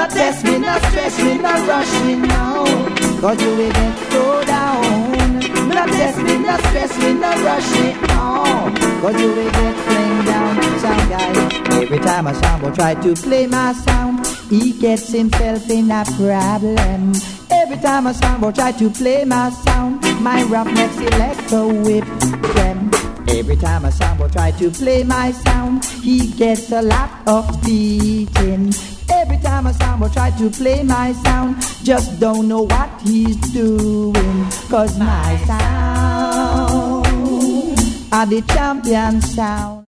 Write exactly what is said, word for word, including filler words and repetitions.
Not test me, not stress me, not rush me now, cause you will get thrown down. Not test me, not stress me, not rush me now, cause you will get flung down. Sound guy, every time a sound will try to play my sound, he gets himself in a problem. Every time a sound will try to play my sound, my roughneck selector whip them. Every time a sound will try to play my sound, he gets a lot of beating. Every time a sound will try to play my sound, just don't know what he's doing, cause my sound are the champion sound.